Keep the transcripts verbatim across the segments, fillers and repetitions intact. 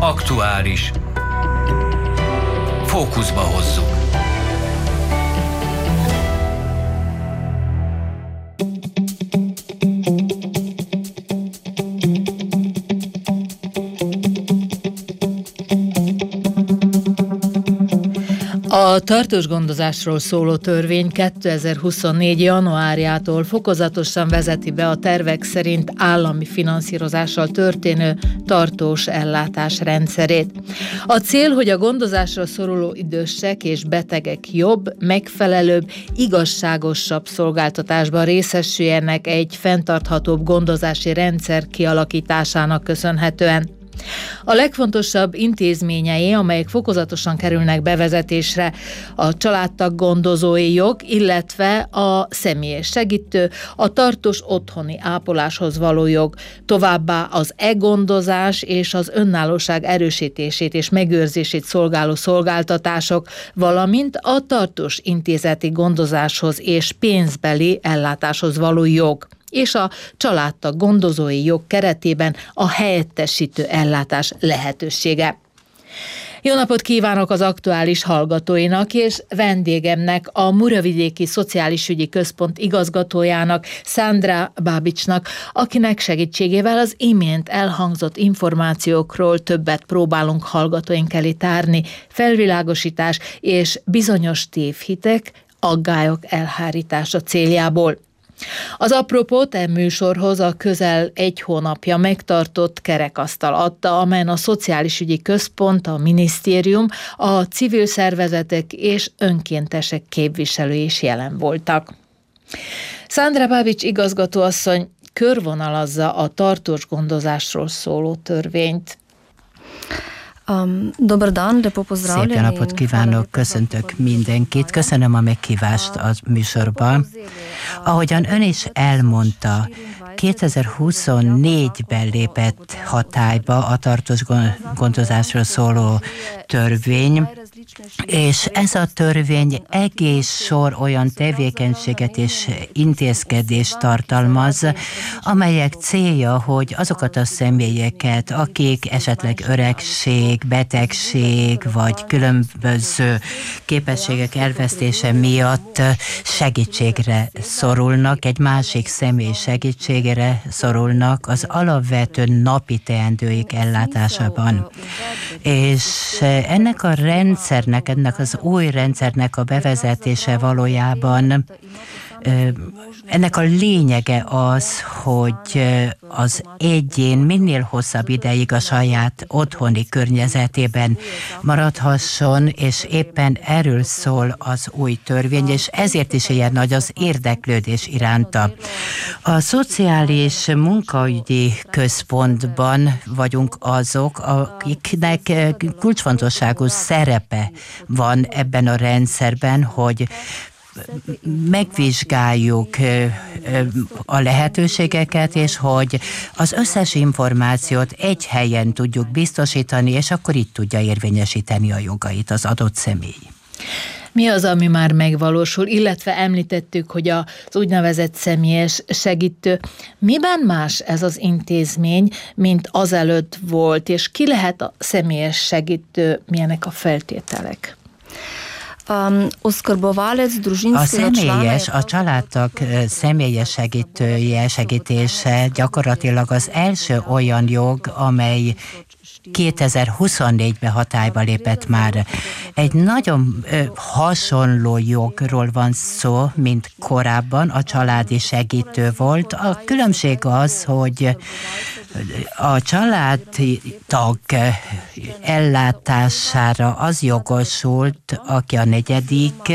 Aktuális. Fókuszba hozzuk. A tartós gondozásról szóló törvény kétezer-huszonnégy. januárjától fokozatosan vezeti be a tervek szerint állami finanszírozással történő tartós ellátás rendszerét. A cél, hogy a gondozásra szoruló idősek és betegek jobb, megfelelőbb, igazságosabb szolgáltatásban részesüljenek egy fenntarthatóbb gondozási rendszer kialakításának köszönhetően. A legfontosabb intézményei, amelyek fokozatosan kerülnek bevezetésre, a családtag gondozói jog, illetve a személyes segítő, a tartós otthoni ápoláshoz való jog, továbbá az e-gondozás és az önállóság erősítését és megőrzését szolgáló szolgáltatások, valamint a tartós intézeti gondozáshoz és pénzbeli ellátáshoz való jog, és a családtag gondozói jog keretében a helyettesítő ellátás lehetősége. Jó napot kívánok az aktuális hallgatóinak, és vendégemnek, a Muravidéki Szociális Ügyi Központ igazgatójának, Sandra Babicsnak, akinek segítségével az imént elhangzott információkról többet próbálunk hallgatóink elé tárni, felvilágosítás és bizonyos tévhitek, aggályok elhárítása céljából. Az apropót e műsorhoz a közel egy hónapja megtartott kerekasztal adta, amelyen a Szociális Ügyi Központ, a minisztérium, a civil szervezetek és önkéntesek képviselői is jelen voltak. Sandra Babics igazgatóasszony körvonalazza a tartós gondozásról szóló törvényt. Um, Dobar dan, lepo pozdravljeni. Szép napot kívánok, köszöntök mindenkit. Köszönöm a meghívást a műsorban. Ahogyan ön is elmondta, kétezer-huszonnégyben lépett hatályba a tartós gondozásról szóló törvény, és ez a törvény egész sor olyan tevékenységet és intézkedést tartalmaz, amelyek célja, hogy azokat a személyeket, akik esetleg öregség, betegség vagy különböző képességek elvesztése miatt segítségre szorulnak, egy másik személy segítségére szorulnak az alapvető napi teendőik ellátásában. És ennek a rendszernek, ennek az új rendszernek a bevezetése valójában ennek a lényege az, hogy az egyén minél hosszabb ideig a saját otthoni környezetében maradhasson, és éppen erről szól az új törvény, és ezért is ilyen nagy az érdeklődés iránta. A Szociális Munkaügyi Központban vagyunk azok, akiknek kulcsfontosságú szerepe van ebben a rendszerben, hogy megvizsgáljuk a lehetőségeket, és hogy az összes információt egy helyen tudjuk biztosítani, és akkor itt tudja érvényesíteni a jogait az adott személy. Mi az, ami már megvalósul, illetve említettük, hogy az úgynevezett személyes segítő. Miben más ez az intézmény, mint azelőtt volt, és ki lehet a személyes segítő, milyenek a feltételek? A személyes, a családtag személyes segítője, segítése gyakorlatilag az első olyan jog, amely kétezer-huszonnégyben hatályba lépett már. Egy nagyon ö, hasonló jogról van szó, mint korábban a családi segítő volt. A különbség az, hogy a családtag ellátására az jogosult, aki a negyedik,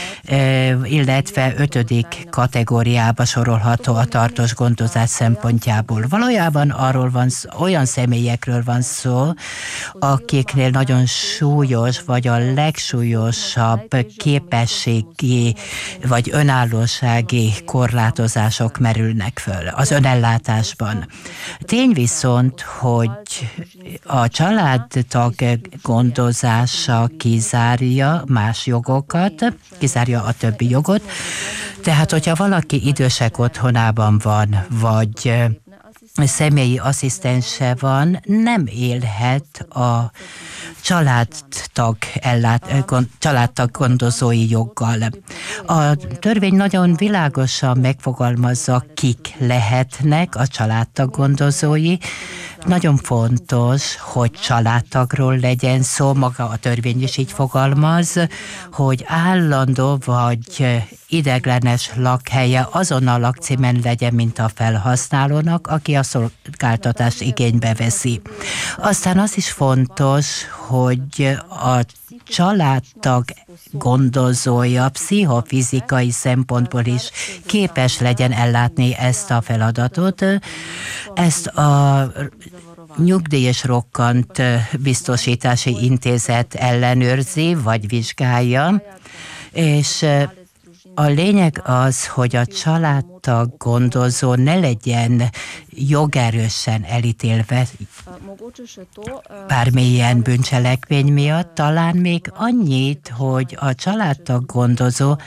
illetve ötödik kategóriába sorolható a tartós gondozás szempontjából. Valójában arról van szó, olyan személyekről van szó, akiknél nagyon súlyos, vagy a legsúlyosabb képességi, vagy önállósági korlátozások merülnek föl az önellátásban. Tény viszont, hogy a családtag gondozása kizárja más jogokat, kizárja a többi jogot, tehát hogyha valaki idősek otthonában van, vagy személyi asszisztense van, nem élhet a családtag, ellát, családtag gondozói joggal. A törvény nagyon világosan megfogalmazza, kik lehetnek a családtag gondozói. Nagyon fontos, hogy családtagról legyen szó, maga a törvény is így fogalmaz, hogy állandó vagy ideiglenes lakhelye azon a lakcímen legyen, mint a felhasználónak, aki a szolgáltatást igénybe veszi. Aztán az is fontos, hogy a családtag gondozója pszichofizikai szempontból is képes legyen ellátni ezt a feladatot. Ezt a Nyugdíj és Rokkant Biztosítási Intézet ellenőrzi, vagy vizsgálja, és a lényeg az, hogy a családtag gondozó ne legyen jogerősen elítélve bármilyen bűncselekmény miatt, talán még annyit, hogy a családtag gondozó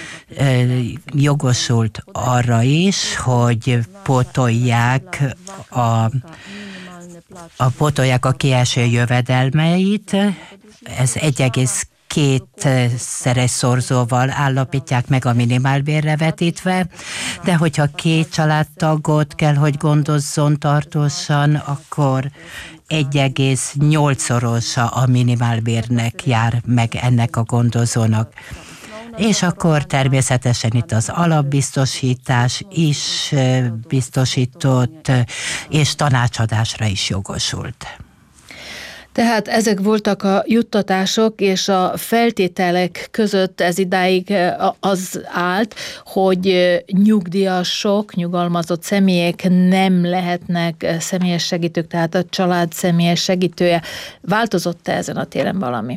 jogosult arra is, hogy pótolják a a pótolják a kieső jövedelmeit, ez egy egész kétszeres szorzóval állapítják meg a minimálbérre vetítve, de hogyha két családtagot kell, hogy gondozzon tartósan, akkor egy egész nyolcszorosa a minimálbérnek jár meg ennek a gondozónak. És akkor természetesen itt az alapbiztosítás is biztosított, és tanácsadásra is jogosult. Tehát ezek voltak a juttatások, és a feltételek között ez idáig az állt, hogy nyugdíjasok, nyugalmazott személyek nem lehetnek személyes segítők, tehát a család személyes segítője. Változott-e ezen a téren valami?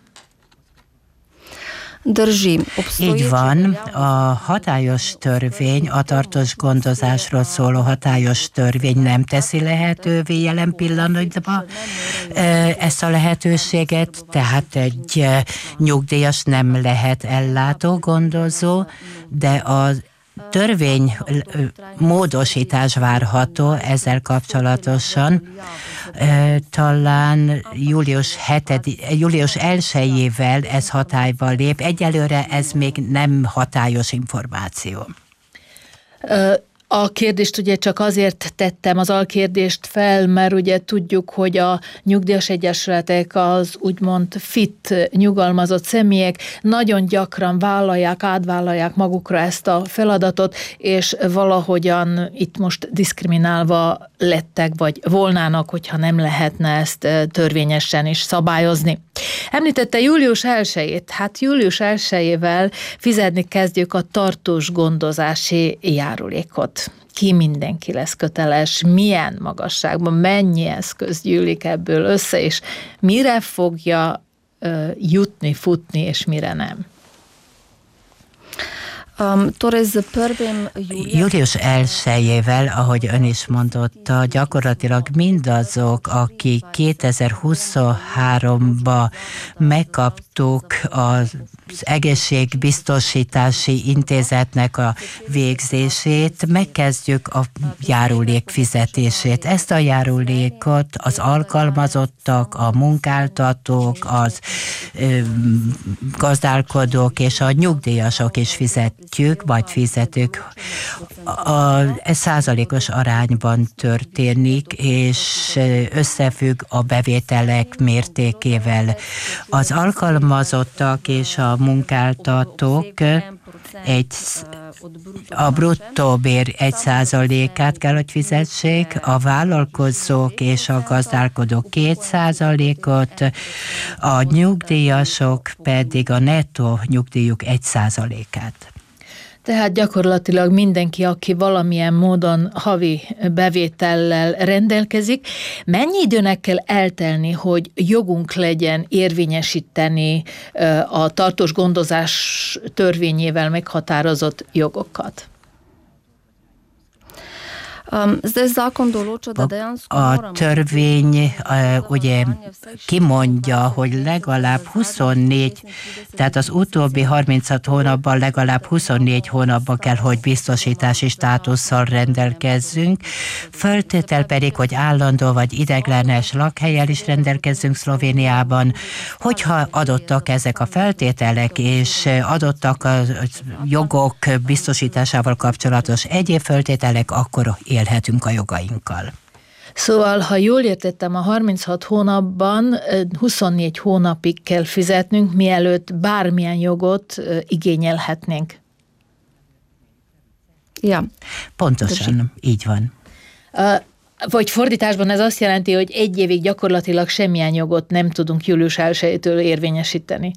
Így van, a hatályos törvény, a tartós gondozásról szóló hatályos törvény nem teszi lehetővé jelen pillanatban ezt a lehetőséget, tehát egy nyugdíjas nem lehet ellátó gondozó, de az törvény módosítás várható ezzel kapcsolatosan. Talán július hetedike, július elsejével ez hatályba lép. Egyelőre ez még nem hatályos információ. A kérdést ugye csak azért tettem, az alkérdést fel, mert ugye tudjuk, hogy a nyugdíjas egyesületek, az úgymond fit, nyugalmazott személyek nagyon gyakran vállalják, átvállalják magukra ezt a feladatot, és valahogyan itt most diszkriminálva lettek, vagy volnának, hogyha nem lehetne ezt törvényesen is szabályozni. Említette július elsejét, hát július elsejével fizetni kezdjük a tartós gondozási járulékot. Ki mindenki lesz köteles, milyen magasságban, mennyi eszköz gyűlik ebből össze, és mire fogja uh, jutni, futni, és mire nem. Um, július elsejével, ahogy ön is mondotta, gyakorlatilag mindazok, akik kétezer-huszonháromban megkaptuk az egészségbiztosítási intézetnek a végzését, megkezdjük a járulék fizetését. Ezt a járulékot az alkalmazottak, a munkáltatók, az ö, gazdálkodók és a nyugdíjasok is fizetjük, vagy fizetők. A, ez százalékos arányban történik, és összefügg a bevételek mértékével. Az alkalmazottak és a munkáltatók egy, a bruttó bér egy százalékát kell, hogy fizessék, a vállalkozók és a gazdálkodók két százalékot, a nyugdíjasok pedig a nettó nyugdíjuk egy százalékát. Tehát gyakorlatilag mindenki, aki valamilyen módon havi bevétellel rendelkezik, mennyi időnek kell eltelni, hogy jogunk legyen érvényesíteni a tartós gondozás törvényével meghatározott jogokat? A törvény ugye kimondja, hogy legalább huszonnégy, tehát az utóbbi harminchat hónapban legalább huszonnégy hónapban kell, hogy biztosítási státusszal rendelkezzünk. Föltétel pedig, hogy állandó vagy ideiglenes lakhellyel is rendelkezzünk Szlovéniában. Hogyha adottak ezek a feltételek, és adottak a jogok biztosításával kapcsolatos egyéb feltételek, akkor élhetünk a jogainkkal. Szóval, ha jól értettem, a harminchat hónapban huszonnégy hónapig kell fizetnünk, mielőtt bármilyen jogot igényelhetnénk. Ja. Pontosan, így van. Vagy fordításban ez azt jelenti, hogy egy évig gyakorlatilag semmilyen jogot nem tudunk július elsejétől érvényesíteni.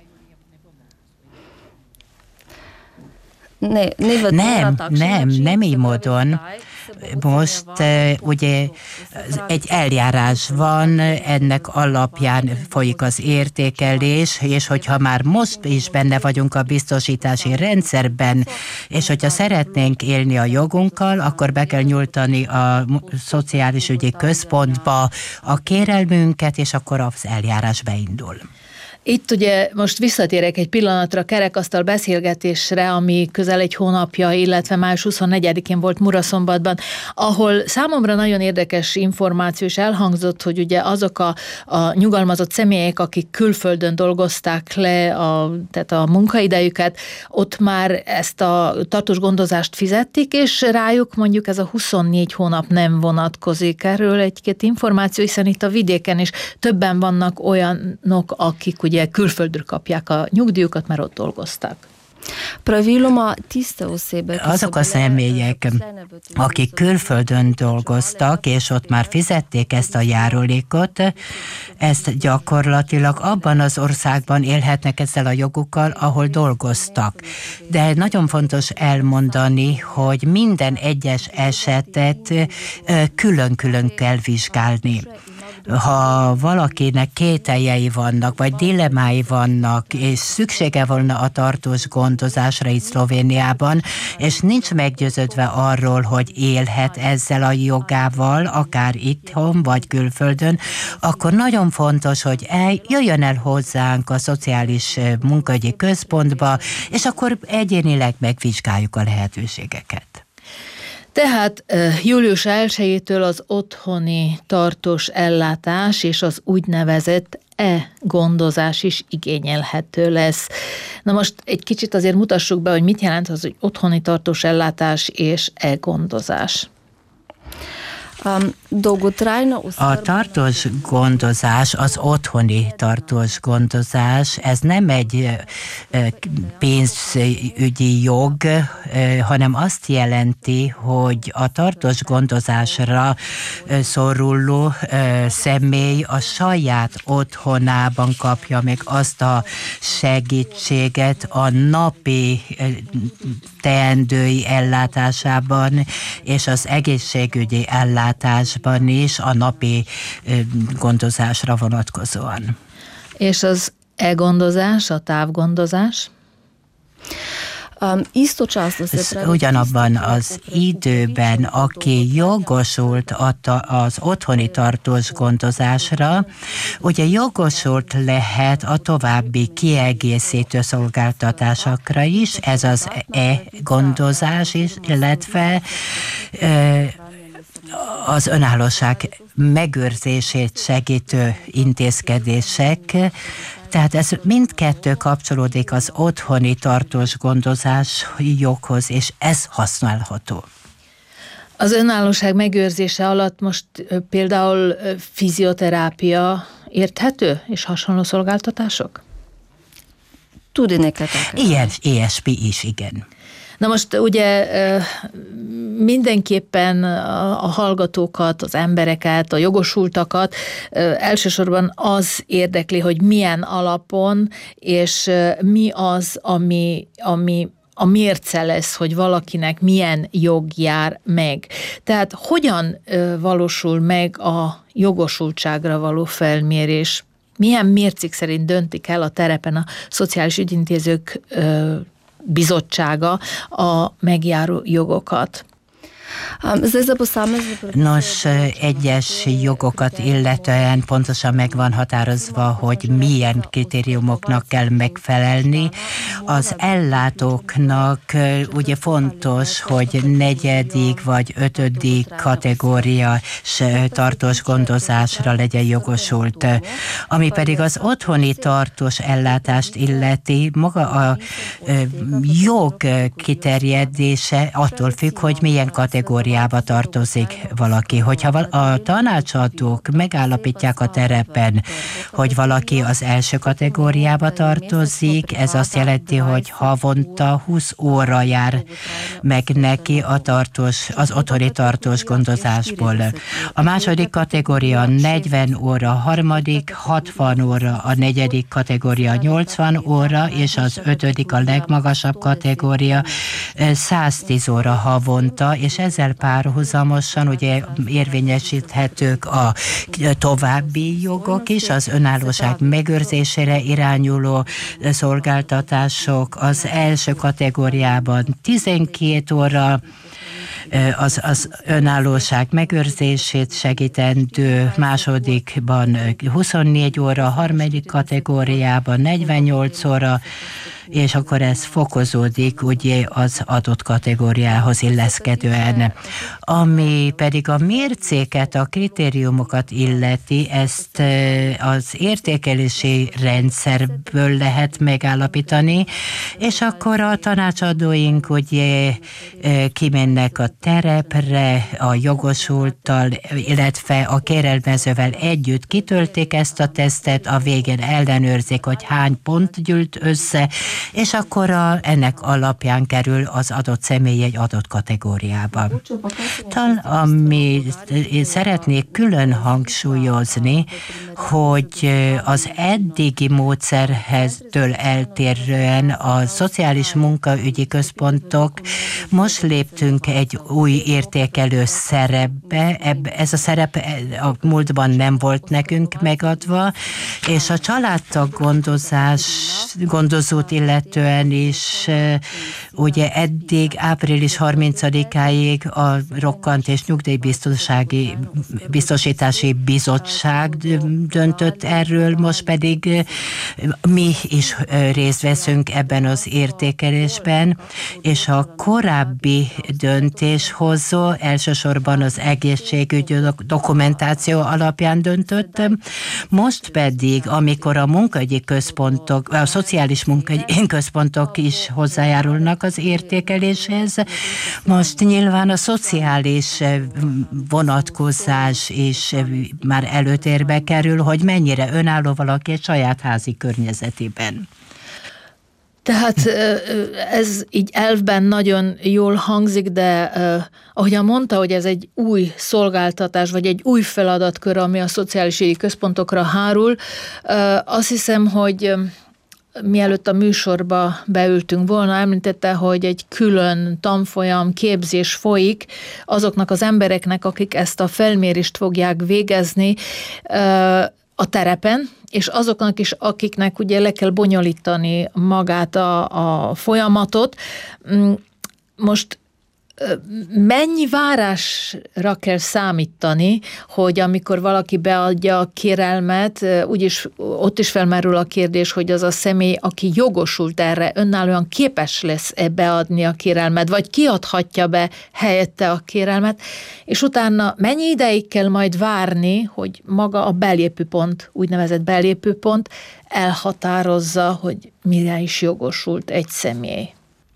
Ne, nem, nem, nem így módon. Most uh, ugye egy eljárás van, ennek alapján folyik az értékelés, és hogyha már most is benne vagyunk a biztosítási rendszerben, és hogyha szeretnénk élni a jogunkkal, akkor be kell nyújtani a Szociális Ügyi Központba a kérelmünket, és akkor az eljárás beindul. Itt ugye most visszatérek egy pillanatra kerekasztal beszélgetésre, ami közel egy hónapja, illetve május huszonnegyedikén volt Muraszombatban, ahol számomra nagyon érdekes információ is elhangzott, hogy ugye azok a, a nyugalmazott személyek, akik külföldön dolgozták le a, tehát a munkaidejüket, ott már ezt a tartós gondozást fizették, és rájuk mondjuk ez a huszonnégy hónap nem vonatkozik. Erről egy-két információ, hiszen itt a vidéken is többen vannak olyanok, akik ugye külföldről kapják a nyugdíjukat, mert ott dolgoztak. Azok a személyek, akik külföldön dolgoztak, és ott már fizették ezt a járulékot, ezt gyakorlatilag abban az országban élhetnek ezzel a jogukkal, ahol dolgoztak. De nagyon fontos elmondani, hogy minden egyes esetet külön-külön kell vizsgálni. Ha valakinek kételjei vannak, vagy dilemmái vannak, és szüksége volna a tartós gondozásra itt Szlovéniában, és nincs meggyőződve arról, hogy élhet ezzel a jogával, akár itthon, vagy külföldön, akkor nagyon fontos, hogy el, jöjjön el hozzánk a Szociális Munkaügyi Központba, és akkor egyénileg megvizsgáljuk a lehetőségeket. Tehát július elsejétől az otthoni tartós ellátás és az úgynevezett e-gondozás is igényelhető lesz. Na most egy kicsit azért mutassuk be, hogy mit jelent az, hogy otthoni tartós ellátás és e-gondozás. A tartós gondozás, az otthoni tartós gondozás, ez nem egy pénzügyi jog, hanem azt jelenti, hogy a tartós gondozásra szoruló személy a saját otthonában kapja meg azt a segítséget a napi teendői ellátásában és az egészségügyi ellátásban is a napi gondozásra vonatkozóan. És az e-gondozás, a távgondozás? Um, ugyanabban az időben, aki jogosult az otthoni tartós gondozásra, ugye jogosult lehet a további kiegészítő szolgáltatásokra is, ez az e-gondozás is, illetve az önállóság megőrzését segítő intézkedések. Tehát ez mindkettő kapcsolódik az otthoni tartós gondozás joghoz, és ez használható. Az önállóság megőrzése alatt most például fizioterápia érthető, és hasonló szolgáltatások? Ilyen, ilyesmi is, igen. Na most ugye mindenképpen a hallgatókat, az embereket, a jogosultakat elsősorban az érdekli, hogy milyen alapon, és mi az, ami, ami a mérce lesz, hogy valakinek milyen jog jár meg. Tehát hogyan valósul meg a jogosultságra való felmérés? Milyen mércék szerint döntik el a terepen a Szociális Ügyintézők bizottsága a megjáró jogokat? Nos, egyes jogokat illetően pontosan meg van határozva, hogy milyen kritériumoknak kell megfelelni. Az ellátóknak ugye fontos, hogy negyedik vagy ötödik kategóriás tartós gondozásra legyen jogosult. Ami pedig az otthoni tartós ellátást illeti, maga a jog kiterjedése attól függ, hogy milyen kategóriába tartozik valaki. Hogyha a tanácsadók megállapítják a terepen, hogy valaki az első kategóriába tartozik, ez azt jelenti, hogy havonta húsz óra jár meg neki a tartós, az otthoni tartós gondozásból. A második kategória negyven óra, a harmadik hatvan óra, a negyedik kategória nyolcvan óra, és az ötödik a legmagasabb kategória száztíz óra havonta, és ezzel párhuzamosan ugye érvényesíthetők a további jogok is, az önállóság megőrzésére irányuló szolgáltatások. Az első kategóriában tizenkét óra, az, az önállóság megőrzését segítendő, másodikban huszonnégy óra, a harmadik kategóriában negyvennyolc óra, és akkor ez fokozódik ugye az adott kategóriához illeszkedően. Ami pedig a mércéket, a kritériumokat illeti, ezt az értékelési rendszerből lehet megállapítani, és akkor a tanácsadóink ugye kimennek a terepre, a jogosulttal, illetve a kérelmezővel együtt kitöltik ezt a tesztet, a végén ellenőrzik, hogy hány pont gyűlt össze, és akkor a, ennek alapján kerül az adott személy egy adott kategóriába. Talán ami szeretnék külön hangsúlyozni, hogy az eddigi módszerhez-től eltérően a szociális munkaügyi központok most léptünk egy új értékelő szerepbe, ez a szerep a múltban nem volt nekünk megadva, és a családtag gondozás, gondozót illetően is ugye eddig április harmincadikáig a Rokkant és Nyugdíjbiztonsági Biztosítási Bizottság döntött erről, most pedig mi is részt veszünk ebben az értékelésben, és a korábbi döntéshozó elsősorban az egészségügyi dokumentáció alapján döntött, most pedig, amikor a munkaügyi központok, a szociális munkaügyi központok is hozzájárulnak az értékeléshez, most nyilván a szociális vonatkozás is már előtérbe kerül, hogy mennyire önálló valaki egy saját házi környezetében. Tehát ez így elvben nagyon jól hangzik, de ahogyan mondta, hogy ez egy új szolgáltatás, vagy egy új feladatkör, ami a szociális ügyi központokra hárul, azt hiszem, hogy mielőtt a műsorba beültünk volna, említette, hogy egy külön tanfolyam, képzés folyik azoknak az embereknek, akik ezt a felmérést fogják végezni a terepen, és azoknak is, akiknek ugye le kell bonyolítani magát a, a folyamatot. Most mennyi várásra kell számítani, hogy amikor valaki beadja a kérelmet, úgyis ott is felmerül a kérdés, hogy az a személy, aki jogosult erre, önállóan képes lesz beadni a kérelmet, vagy kiadhatja be helyette a kérelmet, és utána mennyi ideig kell majd várni, hogy maga a belépőpont, úgynevezett belépőpont elhatározza, hogy mire is jogosult egy személy.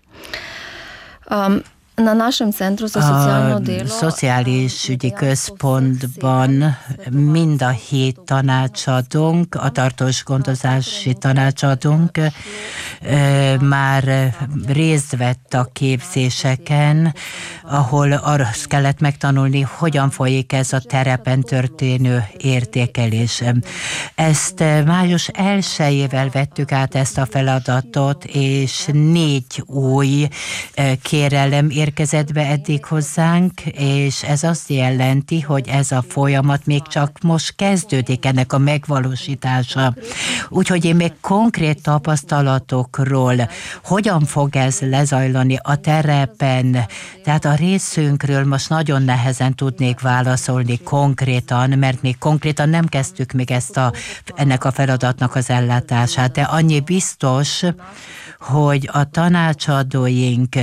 Um, Na našem centru za socialno delo. A szociális ügyi központban mind a hét tanácsadónk, a tartós gondozási tanácsadónk már részt vett a képzéseken, ahol arra kellett megtanulni, hogyan folyik ez a terepen történő értékelés. Ezt május elsejével vettük át ezt a feladatot, és négy új kérelem érkezett be eddig hozzánk, és ez azt jelenti, hogy ez a folyamat még csak most kezdődik, ennek a megvalósítása. Úgyhogy én még konkrét tapasztalatokról, hogyan fog ez lezajlani a terepen, tehát a részünkről most nagyon nehezen tudnék válaszolni konkrétan, mert még konkrétan nem kezdtük még ezt a, ennek a feladatnak az ellátását, de annyi biztos, hogy a tanácsadóink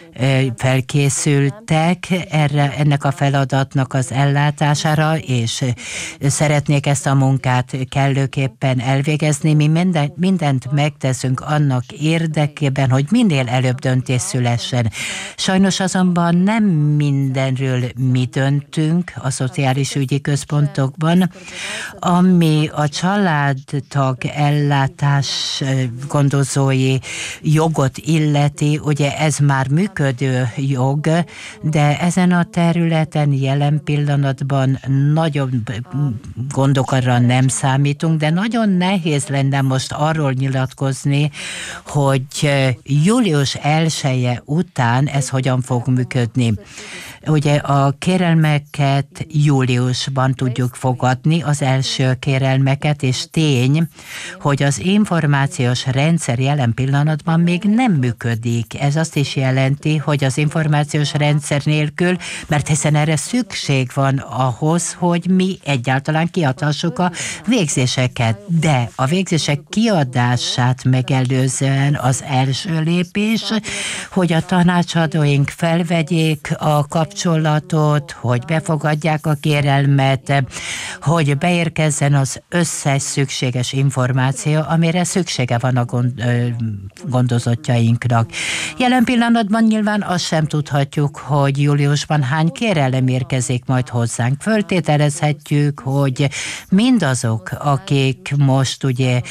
felkészültek erre, ennek a feladatnak az ellátására, és szeretnék ezt a munkát kellőképpen elvégezni. Mi minden, mindent megteszünk annak érdekében, hogy minél előbb döntés szülessen. Sajnos azonban nem mindenről mi döntünk a szociális ügyi központokban, ami a családtag ellátás gondozói jogot illeti, ugye ez már működik, jog, de ezen a területen jelen pillanatban nagyon gondokra nem számítunk, de nagyon nehéz lenne most arról nyilatkozni, hogy július elseje után ez hogyan fog működni. Ugye a kérelmeket júliusban tudjuk fogadni, az első kérelmeket, és tény, hogy az információs rendszer jelen pillanatban még nem működik. Ez azt is jelenti, hogy az információs rendszer nélkül, mert hiszen erre szükség van ahhoz, hogy mi egyáltalán kiadhassuk a végzéseket. De a végzések kiadását megelőzően az első lépés, hogy a tanácsadóink felvegyék a kapcsolatot, hogy befogadják a kérelmet, hogy beérkezzen az összes szükséges információ, amire szüksége van a gond, gondozottjainknak. Jelen pillanatban nyilván azt sem tudhatjuk, hogy júliusban hány kérelem érkezik majd hozzánk. Föltételezhetjük, hogy mindazok, akik most ugye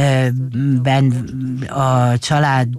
ben a család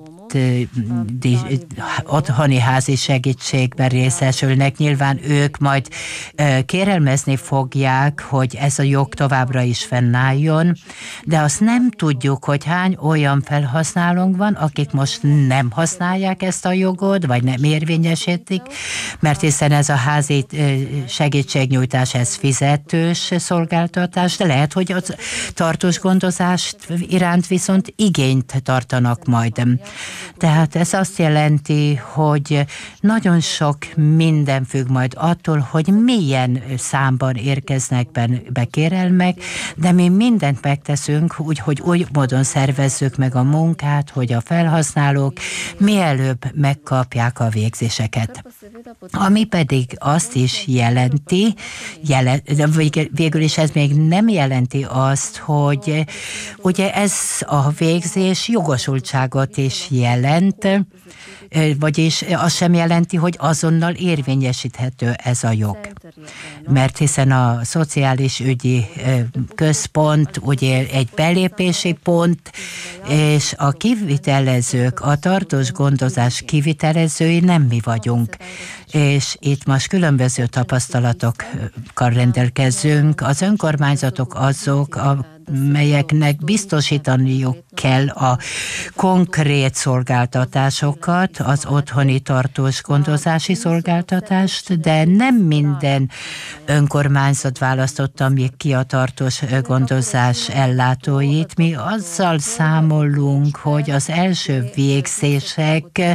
otthoni házi segítségben részesülnek. Nyilván ők majd kérelmezni fogják, hogy ez a jog továbbra is fennálljon, de azt nem tudjuk, hogy hány olyan felhasználónk van, akik most nem használják ezt a jogot, vagy nem érvényesítik, mert hiszen ez a házi segítségnyújtás, ez fizetős szolgáltatás, de lehet, hogy a tartós gondozást iránt viszont igényt tartanak majd. Tehát ez azt jelenti, hogy nagyon sok minden függ majd attól, hogy milyen számban érkeznek be kérelmek, de mi mindent megteszünk, úgy, hogy úgy módon szervezzük meg a munkát, hogy a felhasználók mielőbb megkapják a végzéseket. Ami pedig azt is jelenti, jelen, végül is ez még nem jelenti azt, hogy ugye ez a végzés jogosultságot is jelent, vagyis az sem jelenti, hogy azonnal érvényesíthető ez a jog. Mert hiszen a szociális ügyi központ ugye egy belépési pont, és a kivitelezők, a tartós gondozás kivitelezői nem mi vagyunk. És itt most különböző tapasztalatokkal rendelkezünk. Az önkormányzatok azok, a melyeknek biztosítaniuk kell a konkrét szolgáltatásokat, az otthoni tartós gondozási szolgáltatást, de nem minden önkormányzat választotta még ki a tartós gondozás ellátóit. Mi azzal számolunk, hogy az első végzések,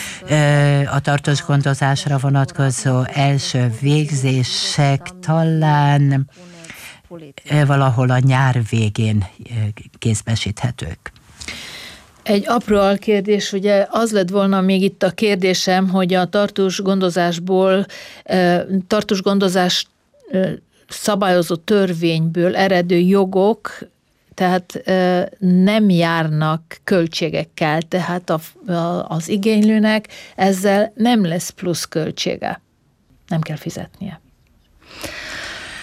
a tartós gondozásra vonatkozó első végzések talán valahol a nyár végén kézbesíthetők. Egy apró alkérdés, ugye az lett volna még itt a kérdésem, hogy a tartós gondozásból, tartós gondozás szabályozó törvényből eredő jogok, tehát nem járnak költségekkel, tehát a, a, az igénylőnek ezzel nem lesz plusz költsége. Nem kell fizetnie.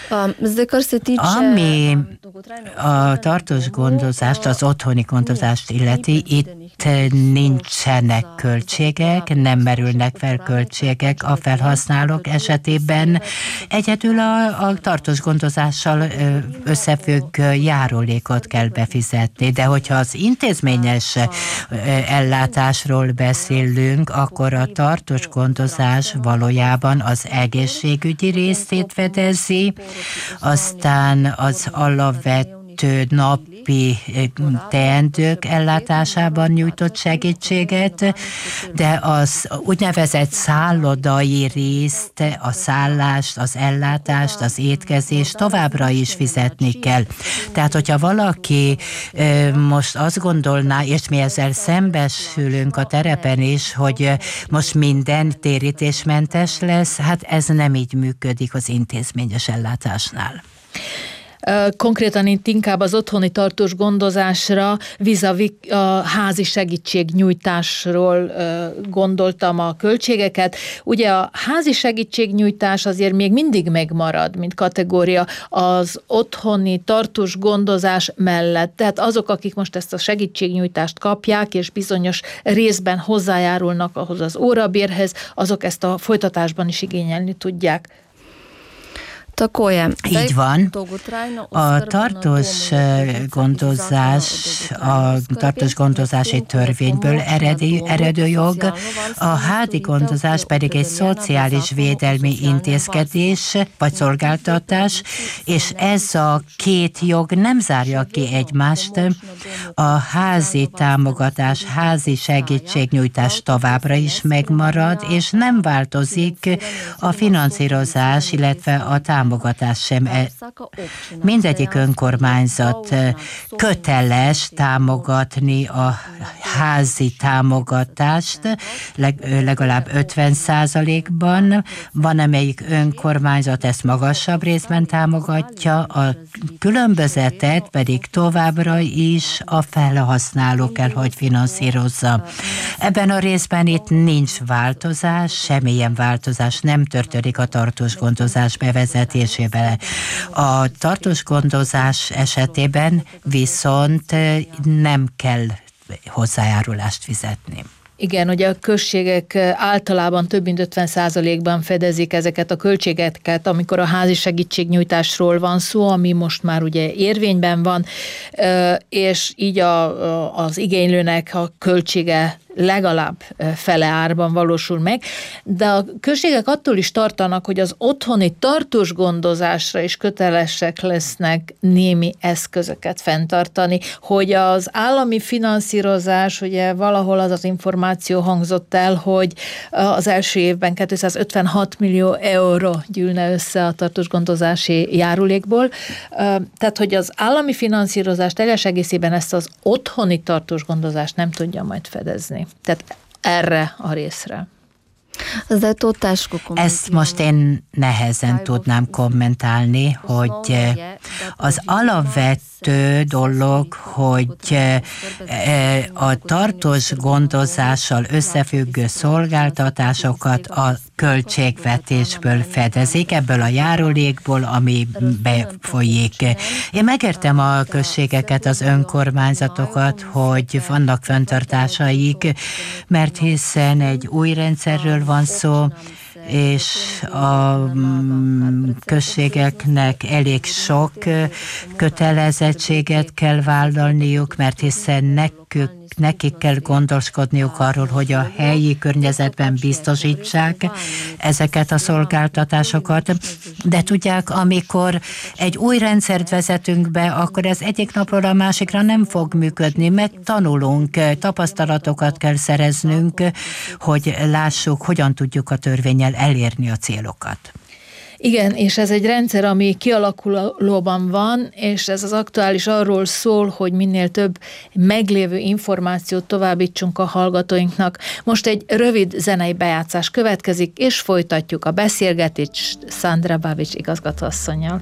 Ami a tartós gondozást, az otthoni gondozást illeti, itt nincsenek költségek, nem merülnek fel költségek a felhasználók esetében. Egyedül a, a tartós gondozással összefüggő járulékot kell befizetni, de hogyha az intézményes ellátásról beszélünk, akkor a tartós gondozás valójában az egészségügyi részét fedezi, aztán az alapvető napi teendők ellátásában nyújtott segítséget, de az úgynevezett szállodai részt, a szállást, az ellátást, az étkezést továbbra is fizetni kell. Tehát, hogyha valaki most azt gondolná, és mi ezzel szembesülünk a terepen is, hogy most minden térítésmentes lesz, hát ez nem így működik az intézményes ellátásnál. Konkrétan itt inkább az otthoni tartós gondozásra, vis-a-vis a házi segítségnyújtásról gondoltam a költségeket. Ugye a házi segítségnyújtás azért még mindig megmarad, mint kategória az otthoni tartós gondozás mellett. Tehát azok, akik most ezt a segítségnyújtást kapják, és bizonyos részben hozzájárulnak ahhoz az órabérhez, azok ezt a folytatásban is igényelni tudják. Így van. A tartós gondozás, a tartós gondozási törvényből eredő, eredő jog, a házi gondozás pedig egy szociális védelmi intézkedés vagy szolgáltatás, és ez a két jog nem zárja ki egymást. A házi támogatás, házi segítségnyújtás továbbra is megmarad, és nem változik a finanszírozás, illetve a támogatás. támogatás sem. Mindegyik önkormányzat köteles támogatni a házi támogatást, legalább ötven százalékban. Van, amelyik önkormányzat ezt magasabb részben támogatja, a különbözetet pedig továbbra is a felhasználó kell, hogy finanszírozza. Ebben a részben itt nincs változás, semmilyen változás nem történik a tartós gondozás bevezetésével. A tartós gondozás esetében viszont nem kell hozzájárulást fizetni. Igen, ugye a községek általában több mint ötven százalékban fedezik ezeket a költségeket, amikor a házi segítségnyújtásról van szó, ami most már ugye érvényben van, és így a, az igénylőnek a költsége legalább fele árban valósul meg, de a községek attól is tartanak, hogy az otthoni tartós gondozásra is kötelesek lesznek némi eszközöket fenntartani, hogy az állami finanszírozás, ugye valahol az az információ hangzott el, hogy az első évben kétszázötvenhat millió euró gyűlne össze a tartós gondozási járulékból, tehát hogy az állami finanszírozás teljes egészében ezt az otthoni tartós gondozást nem tudja majd fedezni. Tehát erre a részre. Ezt most én nehezen tudnám kommentálni, hogy az alapvető dolog, hogy a tartós gondozással összefüggő szolgáltatásokat a költségvetésből fedezik, ebből a járulékból, ami befolyik. Én megértem a községeket, az önkormányzatokat, hogy vannak fenntartásaik, mert hiszen egy új rendszerről van szó, és a községeknek elég sok kötelezettséget kell vállalniuk, mert hiszen nekük, nekik kell gondoskodniuk arról, hogy a helyi környezetben biztosítsák ezeket a szolgáltatásokat. De tudják, amikor egy új rendszert vezetünk be, akkor ez egyik napról a másikra nem fog működni. Megtanulunk, tapasztalatokat kell szereznünk, hogy lássuk, hogyan tudjuk a törvénnyel elérni a célokat. Igen, és ez egy rendszer, ami kialakulóban van, és ez az aktuális arról szól, hogy minél több meglévő információt továbbítsunk a hallgatóinknak. Most egy rövid zenei bejátszás következik, és folytatjuk a beszélgetést Szandra Babics igazgatóasszonnyal.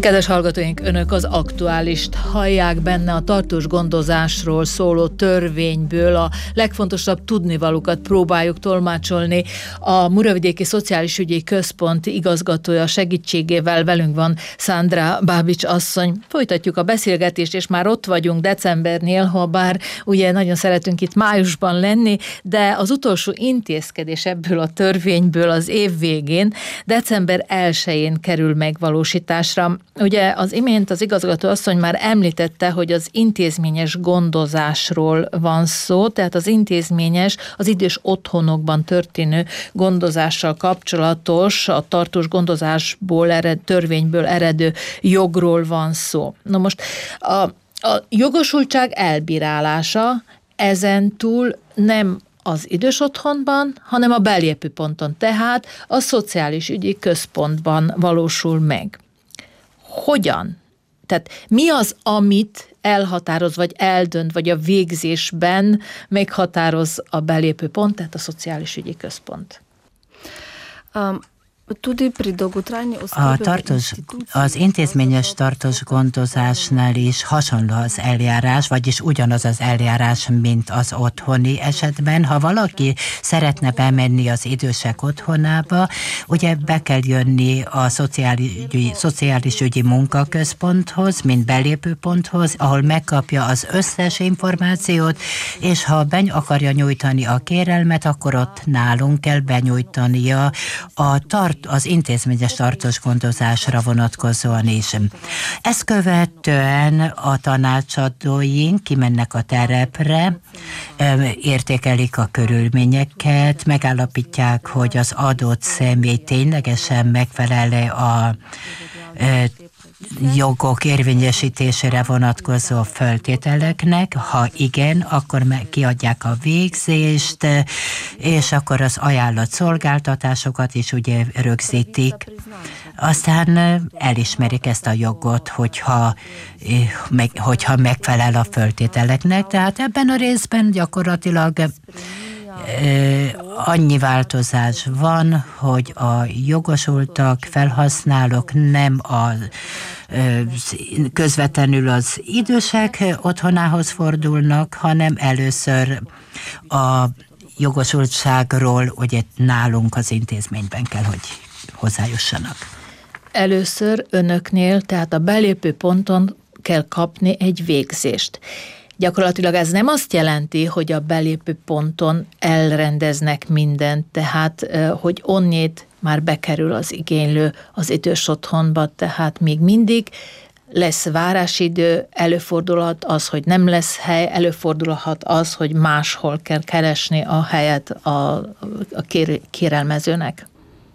Kedves hallgatóink, önök az Aktuálist hallják, benne a tartós gondozásról szóló törvényből a legfontosabb tudnivalókat próbáljuk tolmácsolni. A Muravidéki Szociális Ügyi Központ igazgatója segítségével velünk van Szandra Bábics asszony. Folytatjuk a beszélgetést, és már ott vagyunk decembernél, ha bár ugye nagyon szeretünk itt májusban lenni, de az utolsó intézkedés ebből a törvényből az év végén, december elsején kerül megvalósításra. Ugye az imént az igazgató asszony már említette, hogy az intézményes gondozásról van szó, tehát az intézményes, az idős otthonokban történő gondozással kapcsolatos, a tartós gondozásból ered, törvényből eredő jogról van szó. Na most a, a jogosultság elbírálása ezen túl nem az idős otthonban, hanem a belépő ponton, tehát a Szociális Ügyi Központban valósul meg. Hogyan? Tehát mi az, amit elhatároz, vagy eldönt, vagy a végzésben meghatároz a belépő pont, tehát a Szociális Ügyi Központ? Um. A tartós, az intézményes tartós gondozásnál is hasonló az eljárás, vagyis ugyanaz az eljárás, mint az otthoni esetben. Ha valaki szeretne bemenni az idősek otthonába, ugye be kell jönni a szociális ügyi, szociális ügyi munkaközponthoz, mint belépőponthoz, ahol megkapja az összes információt, és ha be akarja nyújtani a kérelmet, akkor ott nálunk kell benyújtania a tart az intézményes tartós gondozásra vonatkozóan is. Ezt követően a tanácsadóink kimennek a terepre, értékelik a körülményeket, megállapítják, hogy az adott személy ténylegesen megfelel a jogok érvényesítésére vonatkozó feltételeknek. Ha igen, akkor kiadják a végzést, és akkor az ajánlott szolgáltatásokat is ugye rögzítik. Aztán elismerik ezt a jogot, hogyha, meg, hogyha megfelel a feltételeknek. Tehát ebben a részben gyakorlatilag annyi változás van, hogy a jogosultak, felhasználók nem a, közvetlenül az idősek otthonához fordulnak, hanem először a jogosultságról ugye nálunk az intézményben kell, hogy hozzájussanak. Először önöknél, tehát a belépő ponton kell kapni egy végzést. Gyakorlatilag ez nem azt jelenti, hogy a belépő ponton elrendeznek mindent, tehát hogy onnét már bekerül az igénylő az idős otthonba, tehát még mindig lesz várásidő, előfordulhat az, hogy nem lesz hely, előfordulhat az, hogy máshol kell keresni a helyet a, a kér, kérelmezőnek.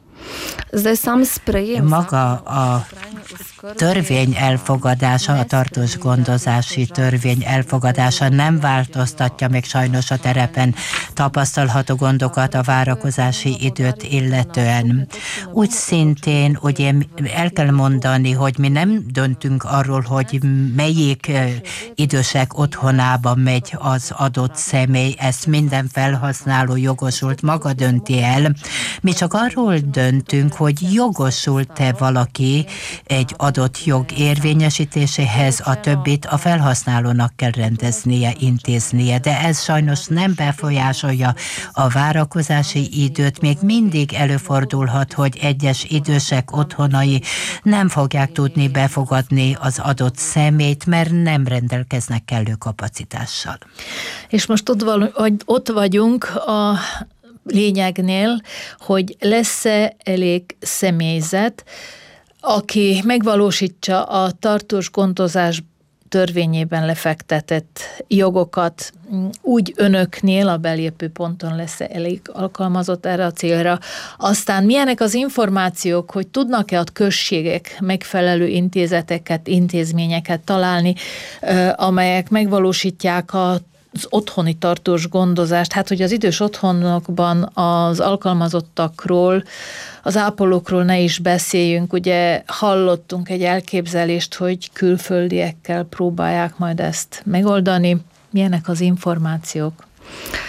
Maga a törvény elfogadása, a tartós gondozási törvény elfogadása nem változtatja meg sajnos a terepen tapasztalható gondokat, a várakozási időt illetően. Úgy szintén ugye el kell mondani, hogy mi nem döntünk arról, hogy melyik idősek otthonába megy az adott személy, ezt minden felhasználó jogosult maga dönti el. Mi csak arról döntünk, hogy jogosult-e valaki egy adott jog érvényesítéséhez, a többit a felhasználónak kell rendeznie, intéznie, de ez sajnos nem befolyásolja a várakozási időt. Még mindig előfordulhat, hogy egyes idősek otthonai nem fogják tudni befogadni az adott személyt, mert nem rendelkeznek kellő kapacitással. És most ott, val- ott vagyunk a lényegnél, hogy lesz-e elég személyzet, aki megvalósítsa a tartós gondozás törvényében lefektetett jogokat, úgy önöknél a belépő ponton lesz elég alkalmazott erre a célra. Aztán milyenek az információk, hogy tudnak-e a községek megfelelő intézeteket, intézményeket találni, amelyek megvalósítják a az otthoni tartós gondozást, hát hogy az idős otthonokban az alkalmazottakról, az ápolókról ne is beszéljünk, ugye hallottunk egy elképzelést, hogy külföldiekkel próbálják majd ezt megoldani. Milyenek az információk?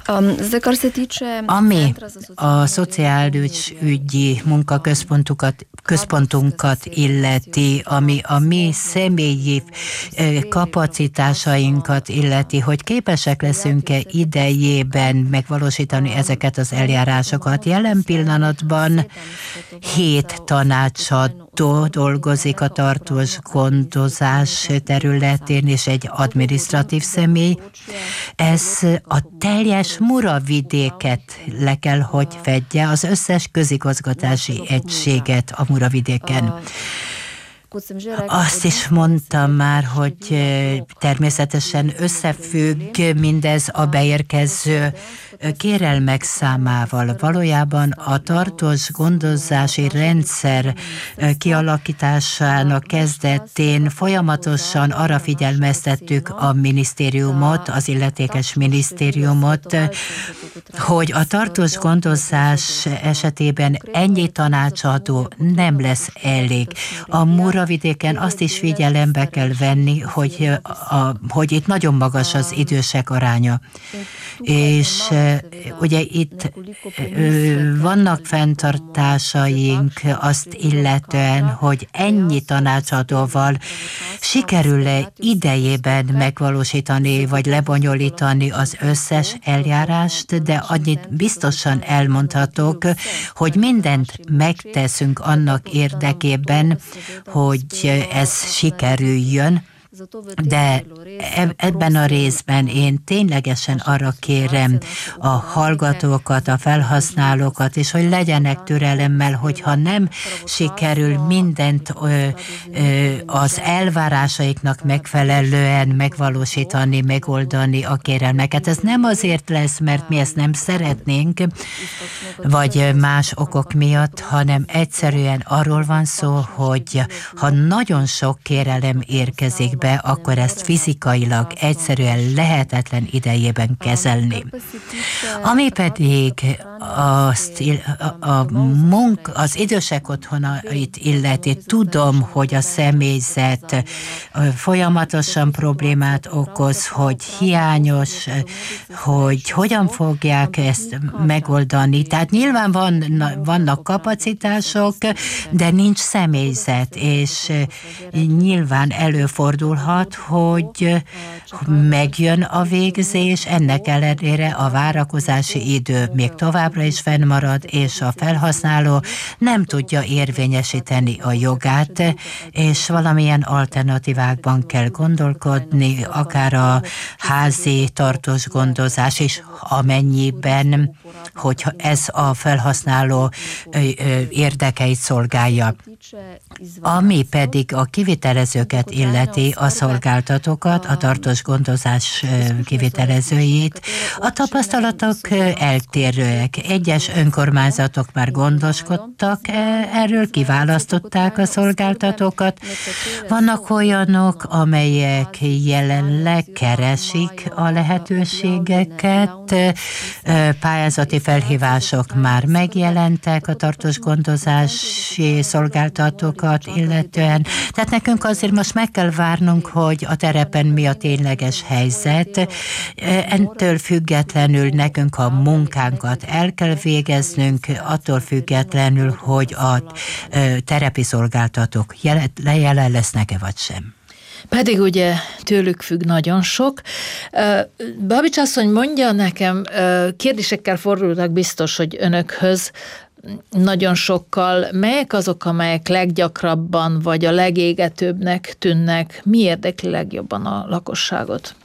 Ami a szociális ügyi munkaközpontokat központunkat illeti, ami a mi személyi kapacitásainkat illeti, hogy képesek leszünk-e idejében megvalósítani ezeket az eljárásokat. Jelen pillanatban hét tanácsadó dolgozik a tartós gondozás területén, és egy adminisztratív személy. Ez a teljes Muravidéket le kell, hogy fedje, az összes közigazgatási egységet a Muravidéken. Azt is mondtam már, hogy természetesen összefügg mindez a beérkező kérelmek számával. Valójában a tartós gondozási rendszer kialakításának kezdetén folyamatosan arra figyelmeztettük a minisztériumot, az illetékes minisztériumot, hogy a tartós gondozás esetében ennyi tanácsadó nem lesz elég. A Muravidéken azt is figyelembe kell venni, hogy, a, hogy itt nagyon magas az idősek aránya. És ugye itt vannak fenntartásaink azt illetően, hogy ennyi tanácsadóval sikerül-e idejében megvalósítani vagy lebonyolítani az összes eljárást, de annyit biztosan elmondhatok, hogy mindent megteszünk annak érdekében, hogy ez sikerüljön, de ebben a részben én ténylegesen arra kérem a hallgatókat, a felhasználókat, és hogy legyenek türelemmel, hogyha nem sikerül mindent ö, ö, az elvárásaiknak megfelelően megvalósítani, megoldani a kérelmeket. Ez nem azért lesz, mert mi ezt nem szeretnénk, vagy más okok miatt, hanem egyszerűen arról van szó, hogy ha nagyon sok kérelem érkezik be, akkor ezt fizikailag egyszerűen lehetetlen idejében kezelni. Ami pedig azt, a, a munk, az idősek otthonait illeti, tudom, hogy a személyzet folyamatosan problémát okoz, hogy hiányos, hogy hogyan fogják ezt megoldani. Tehát nyilván van, vannak kapacitások, de nincs személyzet, és nyilván előfordul, hogy megjön a végzés, ennek ellenére a várakozási idő még továbbra is fennmarad, és a felhasználó nem tudja érvényesíteni a jogát, és valamilyen alternatívákban kell gondolkodni, akár a házi tartós gondozás is, amennyiben, hogyha ez a felhasználó érdekeit szolgálja. Ami pedig a kivitelezőket illeti, a szolgáltatókat, a tartós gondozás kivitelezőjét, a tapasztalatok eltérőek. Egyes önkormányzatok már gondoskodtak erről, kiválasztották a szolgáltatókat. Vannak olyanok, amelyek jelenleg keresik a lehetőségeket, pályázati felhívások már megjelentek a tartós gondozási szolgáltatókat illetően. Tehát nekünk azért most meg kell várnunk, hogy a terepen mi a tényleges helyzet. Ettől függetlenül nekünk a munkánkat el kell végeznünk, attól függetlenül, hogy a terepi szolgáltatók jelen lesznek-e vagy sem. Pedig ugye tőlük függ nagyon sok. Babics asszony, mondja nekem, kérdésekkel fordultak biztos, hogy önökhöz, nagyon sokkal, melyek azok, amelyek leggyakrabban vagy a legégetőbbnek tűnnek, mi érdekli legjobban a lakosságot?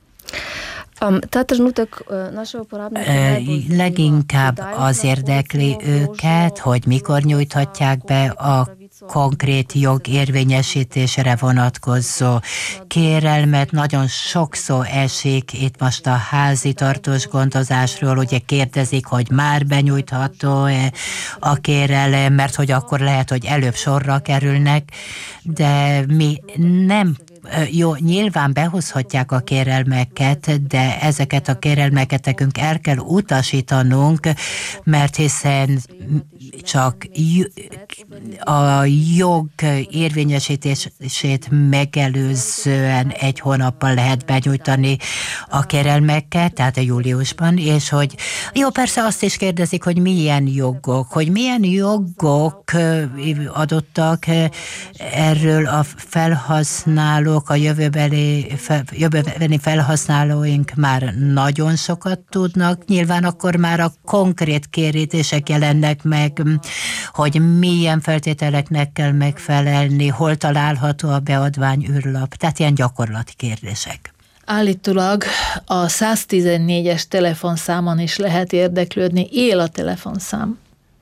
Leginkább az érdekli őket, hogy mikor nyújthatják be a konkrét jog érvényesítésére vonatkozó kérelmet. Nagyon sok szó esik itt most a házi tartós gondozásról, ugye kérdezik, hogy már benyújtható-e a kérelem, mert hogy akkor lehet, hogy előbb sorra kerülnek, de mi nem jó, nyilván behozhatják a kérelmeket, de ezeket a kérelmeket nekünk el kell utasítanunk, mert hiszen csak a jog érvényesítését megelőzően egy hónappal lehet benyújtani a kérelmeket, tehát a júliusban, és hogy jó, persze azt is kérdezik, hogy milyen jogok, hogy milyen jogok adottak erről a felhasználók, a jövőbeli, jövőbeli felhasználóink már nagyon sokat tudnak, nyilván akkor már a konkrét kérítések jelennek meg, hogy milyen feltételeknek kell megfelelni, hol található a beadvány űrlap, tehát ilyen gyakorlati kérdések. Állítólag a száztizennégyes telefonszámon is lehet érdeklődni, él a telefonszám.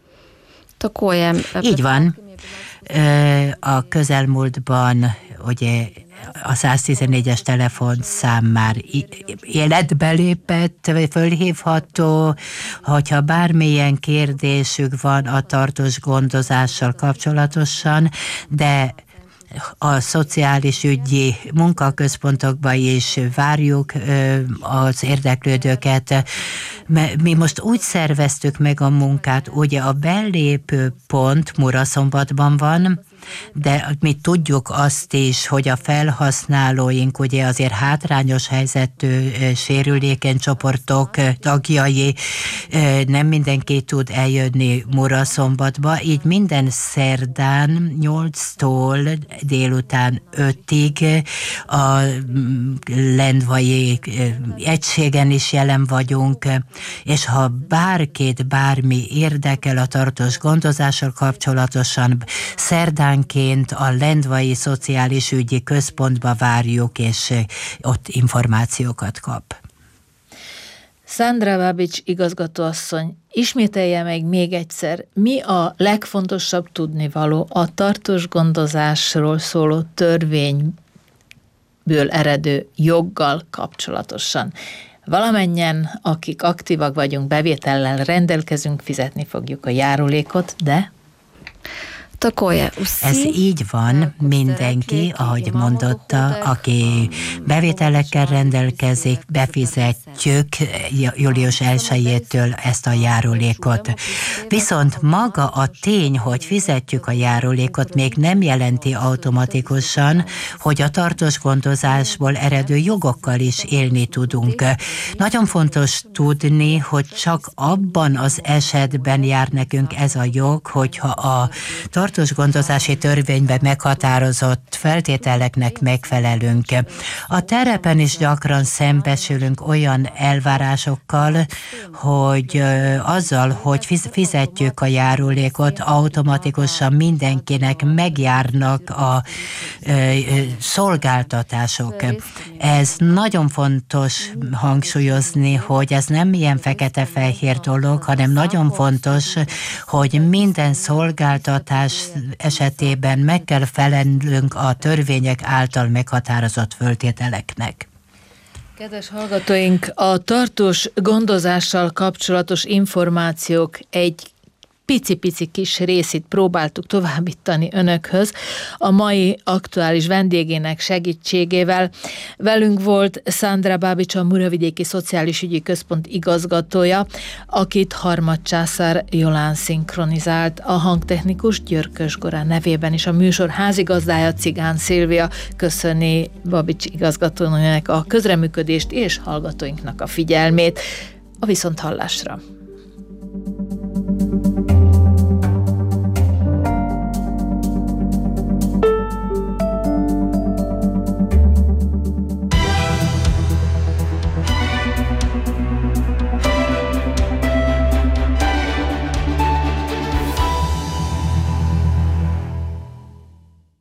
Így van. A közelmúltban ugye a száztizennégyes telefonszám már életbe lépett, fölhívható, hogyha bármilyen kérdésük van a tartós gondozással kapcsolatosan, de a szociális ügyi munkaközpontokba is várjuk az érdeklődőket. Mi most úgy szerveztük meg a munkát, ugye a belépő pont Muraszombatban van, de mi tudjuk azt is, hogy a felhasználóink ugye azért hátrányos helyzetű, sérülékeny csoportok tagjai, nem mindenki tud eljönni Muraszombatba, így minden szerdán nyolctól délután ötig a lendvai egységen is jelen vagyunk, és ha bárkit bármi érdekel a tartós gondozással kapcsolatosan, szerdánként a Lendvai Szociális Ügyi Központba várjuk, és ott információkat kap. Sandra Babics igazgatóasszony, ismételje meg még egyszer, mi a legfontosabb tudnivaló a tartós gondozásról szóló törvényből eredő joggal kapcsolatosan? Valamennyien, akik aktívak vagyunk, bevétellel rendelkezünk, fizetni fogjuk a járulékot, de... Ez így van, mindenki, ahogy mondotta, aki bevételekkel rendelkezik, befizetjük július elsejétől ezt a járulékot. Viszont maga a tény, hogy fizetjük a járulékot, még nem jelenti automatikusan, hogy a tartós gondozásból eredő jogokkal is élni tudunk. Nagyon fontos tudni, hogy csak abban az esetben jár nekünk ez a jog, hogyha a tartós gondozási törvényben meghatározott feltételeknek megfelelünk. A terepen is gyakran szembesülünk olyan elvárásokkal, hogy azzal, hogy fizetjük a járulékot, automatikusan mindenkinek megjárnak a szolgáltatások. Ez nagyon fontos hangsúlyozni, hogy ez nem ilyen fekete-fehér dolog, hanem nagyon fontos, hogy minden szolgáltatás esetében meg kell felelnünk a törvények által meghatározott föltételeknek. Kedves hallgatóink, a tartós gondozással kapcsolatos információk egy pici-pici kis részét próbáltuk továbbítani önökhöz a mai aktuális vendégének segítségével. Velünk volt Sandra Babics, a Muravidéki Szociális Ügyi Központ igazgatója, akit Harmadcsászár Jolán szinkronizált. A hangtechnikus Györkös Gorán nevében is a műsor házigazdája Cigán Szilvia köszöni Babics igazgatónak a közreműködést és hallgatóinknak a figyelmét. A viszonthallásra!